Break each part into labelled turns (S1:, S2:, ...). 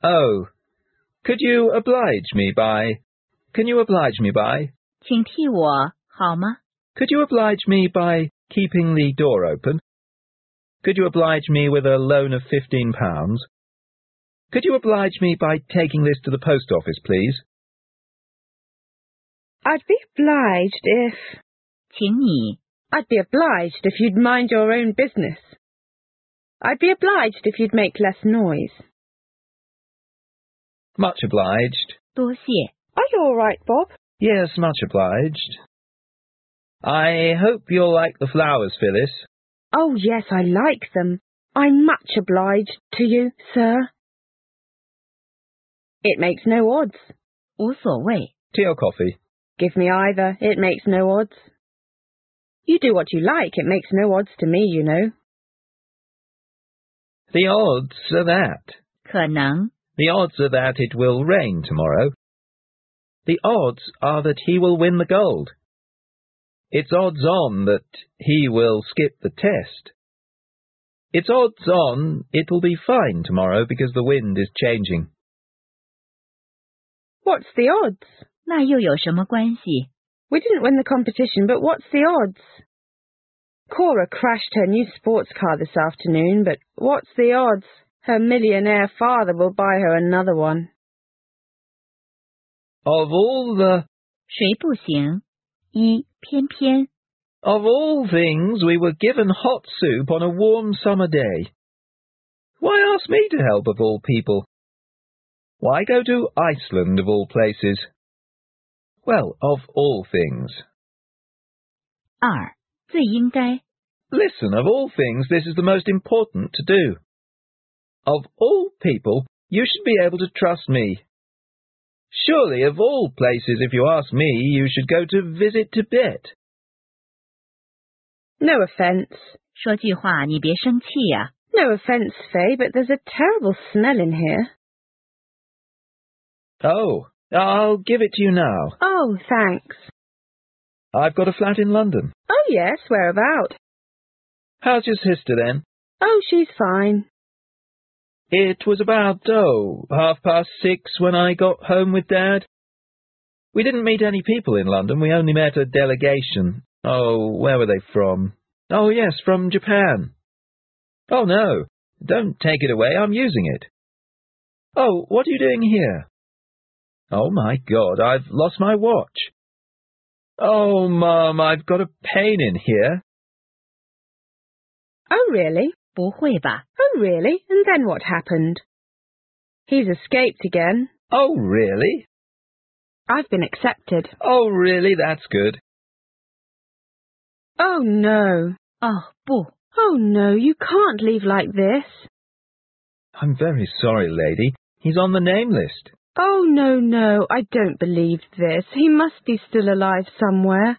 S1: Oh, could you oblige me by... Can you oblige me by...
S2: 请替我好吗？
S1: Could you oblige me by keeping the door open? Could you oblige me with a loan of £15? Could you oblige me by taking this to the post office, please?
S3: I'd be obliged if...
S2: 请你
S3: I'd be obliged if you'd mind your own business. I'd be obliged if you'd make less noise.
S1: Much obliged.
S2: 多谢
S3: Are you all right, Bob?
S1: Yes, much obliged. I hope you'll like the flowers, Phyllis.
S3: Oh, yes, I like them. I'm much obliged to you, sir. It makes no odds.
S2: 无所谓
S1: Tea or coffee?
S3: Give me either. It makes no odds. You do what you like. It makes no odds to me, you know.
S1: The odds are that.
S2: 可能
S1: The odds are that it will rain tomorrow. The odds are that he will win the gold. It's odds on that he will skip the test. It's odds on it will be fine tomorrow because the wind is changing.
S3: What's the odds?
S2: 那又有什么关系？
S3: We didn't win the competition, but what's the odds? Cora crashed her new sports car this afternoon, but what's the odds? Her millionaire father will buy her another one.
S1: Of all the...
S2: 谁不行？一偏偏
S1: Of all things, we were given hot soup on a warm summer day. Why ask me to help of all people? Why go to Iceland of all places? Well, of all things.
S2: 二最应该
S1: Listen, of all things, this is the most important to do. Of all people, you should be able to trust me. Surely, of all places, if you ask me, you should go to visit Tibet.
S3: No offence.
S2: 说句话你别生气呀、
S3: No offence, Faye, but there's a terrible smell in here.
S1: Oh, I'll give it to you now.
S3: Oh, thanks.
S1: I've got a flat in London.
S3: Oh, yes, whereabout?
S1: How's your sister, then?
S3: Oh, she's fine.
S1: It was about, 6:30 when I got home with Dad. We didn't meet any people in London. We only met a delegation. Oh, where were they from? Oh, yes, from Japan. Oh, no, don't take it away. I'm using it. Oh, what are you doing here? Oh, my God, I've lost my watch. Oh, Mum, I've got a pain in here.
S3: Oh, really?
S2: 不会吧？
S3: Oh, really? And then what happened? He's escaped again.
S1: Oh, really?
S3: I've been accepted.
S1: Oh, really? That's good.
S3: Oh, no.
S2: 哦不
S3: Oh, no, you can't leave like this.
S1: I'm very sorry, lady. He's on the name list.
S3: Oh, no, no, I don't believe this. He must be still alive somewhere.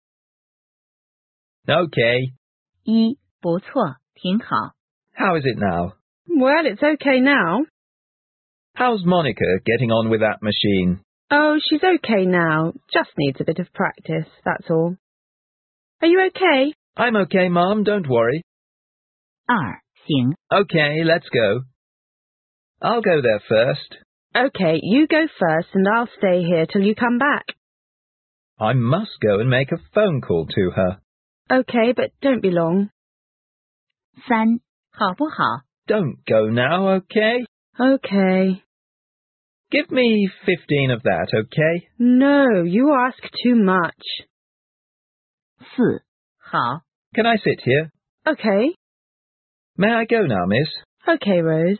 S1: Okay.
S2: 一不错挺好
S1: How is it now?
S3: Well, it's okay now.
S1: How's Monica getting on with that machine?
S3: Oh, she's okay now. Just needs a bit of practice, that's all. Are you okay?
S1: I'm okay, Mum. Don't worry.
S2: 二行
S1: Okay, let's go. I'll go there first.
S3: Okay, you go first and I'll stay here till you come back.
S1: I must go and make a phone call to her.
S3: Okay, but don't be long.
S2: 三好不好
S1: Don't go now, okay?
S3: Okay.
S1: Give me 15 of that, okay?
S3: No, you ask too much.
S2: 四好
S1: Can I sit here?
S3: Okay.
S1: May I go now, miss?
S3: Okay, Rose.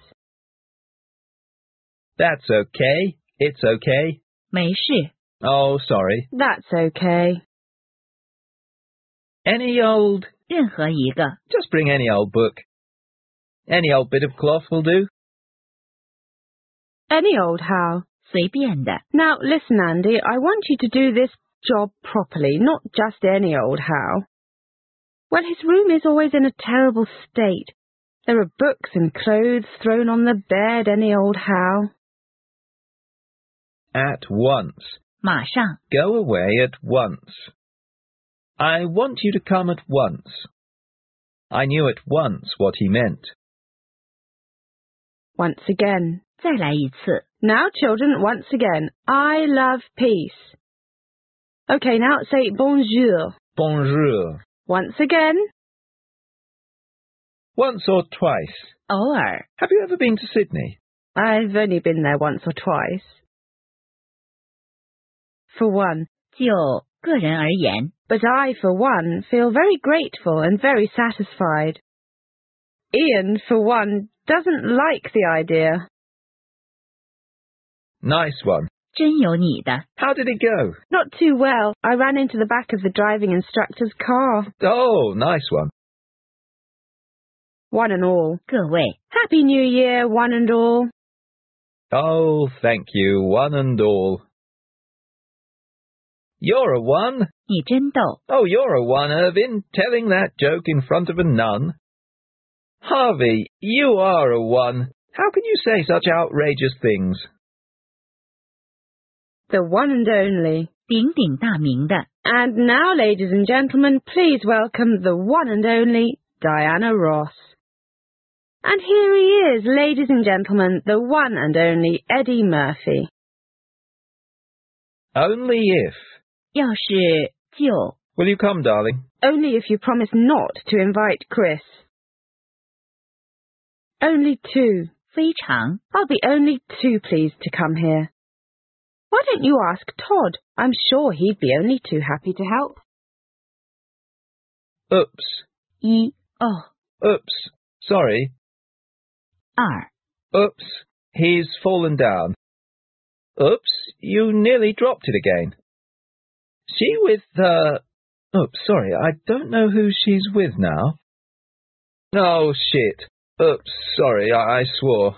S1: That's okay. It's okay.
S2: 没事
S1: Oh, sorry.
S3: That's okay.
S1: Any old...
S2: 任何一个
S1: Just bring any old book. Any old bit of cloth will do.
S3: Any old how.
S2: 随便的
S3: Now, listen, Andy, I want you to do this job properly, not just any old how. Well, his room is always in a terrible state. There are books and clothes thrown on the bed any old how.
S1: At once.
S2: 马上
S1: Go away at once. I want you to come at once. I knew at once what he meant.
S3: Once again.
S2: 再来一次。
S3: Now, children, once again, I love peace. Okay, now say bonjour.
S1: Bonjour.
S3: Once again.
S1: Once or twice.
S2: 偶尔。
S1: Have you ever been to Sydney?
S3: I've only been there once or twice. For one.
S2: 就个人而言，
S3: But I, for one, feel very grateful and very satisfied. Ian, for one, doesn't like the idea.
S1: Nice one.
S2: 真有你的。
S1: How did it go?
S3: Not too well. I ran into the back of the driving instructor's car.
S1: Oh, nice one.
S3: One and all.
S2: 各位，
S3: Happy New Year, one and all.
S1: Oh, thank you, one and all. You're a one.
S2: 你真逗。
S1: Oh, you're a one, Irvin, telling that joke in front of a nun. Harvey, you are a one. How can you say such outrageous things?
S3: The one and only.
S2: 鼎鼎大名的。
S3: And now, ladies and gentlemen, please welcome the one and only Diana Ross. And here he is, ladies and gentlemen, the one and only Eddie Murphy.
S1: Only if.
S2: 要是就
S1: Will you come, darling?
S3: Only if you promise not to invite Chris. Only two.
S2: 非常
S3: I'll be only too pleased to come here. Why don't you ask Todd? I'm sure he'd be only too happy to help.
S1: Oops.
S2: 一哦
S1: Oops. Sorry.
S2: 二
S1: Oops. He's fallen down. Oops. You nearly dropped it again. She with, Oops, sorry. I don't know who she's with now. Oh, shit. Oops, sorry. I swore.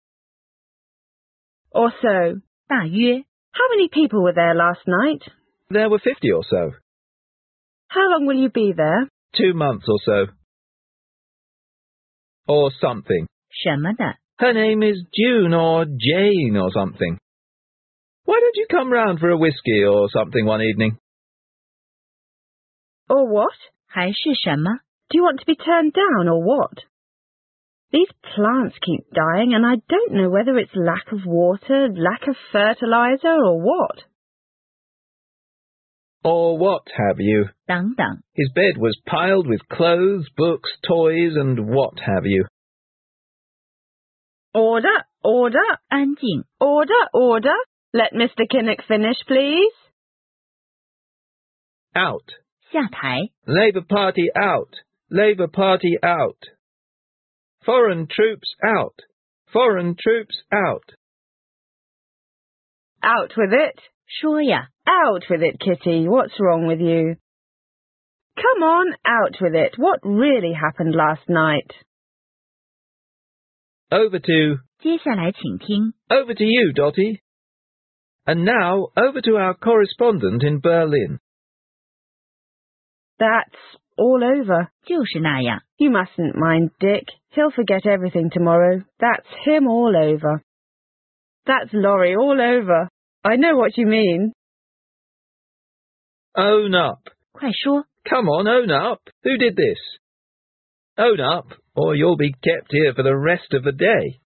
S3: Or so.
S2: 大约
S3: How many people were there last night?
S1: There were 50 or so.
S3: How long will you be there?
S1: 2 months or so. Or something.
S2: 什么的
S1: Her name is June or Jane or something. Why don't you come round for a whiskey or something one evening?
S3: Or what?
S2: 还是什么
S3: Do you want to be turned down or what? These plants keep dying and I don't know whether it's lack of water, lack of fertilizer or what.
S1: Or what have you?
S2: 等等
S1: His bed was piled with clothes, books, toys, and what have you.
S3: Order, order,
S2: 安静
S3: order, order. Let Mr. Kinnock finish, please.
S1: Out.
S2: 下台
S1: Labour Party out. Labour Party out. Foreign troops out. Foreign troops out.
S3: Out with it.
S2: 说呀
S3: Out with it, Kitty. What's wrong with you? Come on, out with it. What really happened last night?
S1: Over to...
S2: 接下来请听
S1: Over to you, Dotty. And now, over to our correspondent in Berlin.
S3: That's all over.
S2: 就是那样
S3: You mustn't mind Dick. He'll forget everything tomorrow. That's him all over. That's Laurie all over. I know what you mean.
S1: Own up.
S2: 快说
S1: Come on, own up. Who did this? Own up, or you'll be kept here for the rest of the day.